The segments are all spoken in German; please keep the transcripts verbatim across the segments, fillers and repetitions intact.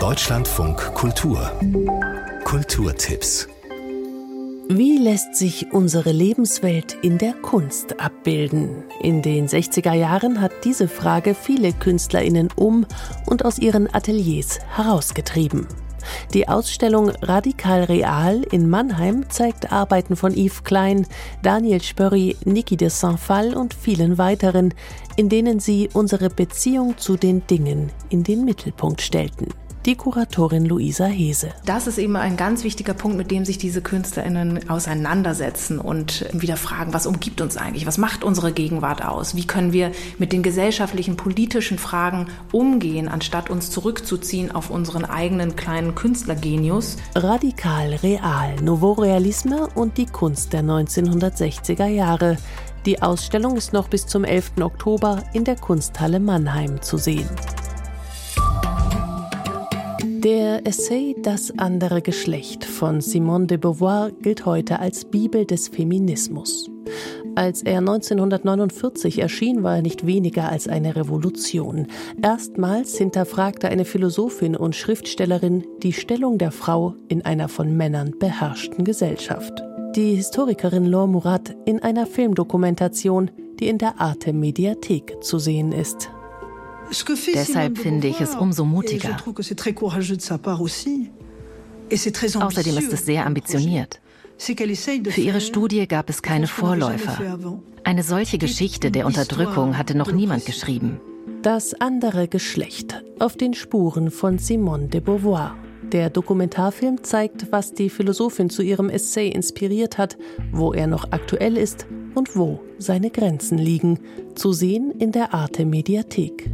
Deutschlandfunk Kultur. Kulturtipps. Wie lässt sich unsere Lebenswelt in der Kunst abbilden? In den sechziger Jahren hat diese Frage viele KünstlerInnen um und aus ihren Ateliers herausgetrieben. Die Ausstellung Radikal Real in Mannheim zeigt Arbeiten von Yves Klein, Daniel Spörri, Niki de Saint-Phalle und vielen weiteren, in denen sie unsere Beziehung zu den Dingen in den Mittelpunkt stellten. Die Kuratorin Luisa Hese. Das ist eben ein ganz wichtiger Punkt, mit dem sich diese KünstlerInnen auseinandersetzen und wieder fragen, was umgibt uns eigentlich? Was macht unsere Gegenwart aus? Wie können wir mit den gesellschaftlichen, politischen Fragen umgehen, anstatt uns zurückzuziehen auf unseren eigenen kleinen Künstlergenius? Radikal Real, Nouveau Realisme und die Kunst der neunzehnhundertsechziger Jahre. Die Ausstellung ist noch bis zum elften Oktober in der Kunsthalle Mannheim zu sehen. Der Essay »Das andere Geschlecht« von Simone de Beauvoir gilt heute als Bibel des Feminismus. Als er neunzehnhundertneunundvierzig erschien, war er nicht weniger als eine Revolution. Erstmals hinterfragte eine Philosophin und Schriftstellerin die Stellung der Frau in einer von Männern beherrschten Gesellschaft. Die Historikerin Laure Murat in einer Filmdokumentation, die in der Arte-Mediathek zu sehen ist. Deshalb finde ich es umso mutiger. Außerdem ist es sehr ambitioniert. Für ihre Studie gab es keine Vorläufer. Eine solche Geschichte der Unterdrückung hatte noch niemand geschrieben. Das andere Geschlecht, auf den Spuren von Simone de Beauvoir. Der Dokumentarfilm zeigt, was die Philosophin zu ihrem Essay inspiriert hat, wo er noch aktuell ist und wo seine Grenzen liegen. Zu sehen in der Arte-Mediathek.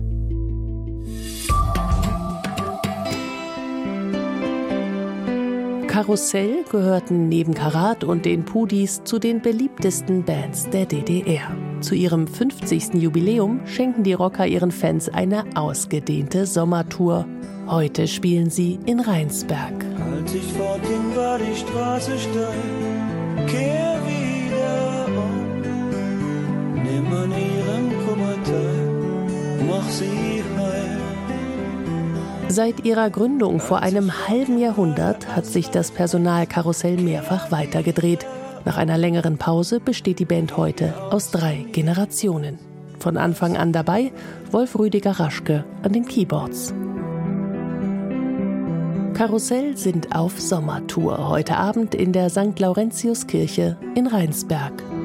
Karussell gehörten neben Karat und den Pudis zu den beliebtesten Bands der D D R. Zu ihrem fünfzigsten Jubiläum schenken die Rocker ihren Fans eine ausgedehnte Sommertour. Heute spielen sie in Rheinsberg. Als ich fortging, war die Straße steil, kehr wieder um. Nimm an ihrem Kummer teil, mach sie heil. Seit ihrer Gründung vor einem halben Jahrhundert hat sich das Personalkarussell mehrfach weitergedreht. Nach einer längeren Pause besteht die Band heute aus drei Generationen. Von Anfang an dabei Wolf Rüdiger Raschke an den Keyboards. Karussell sind auf Sommertour, heute Abend in der Sankt Laurentius Kirche in Rheinsberg.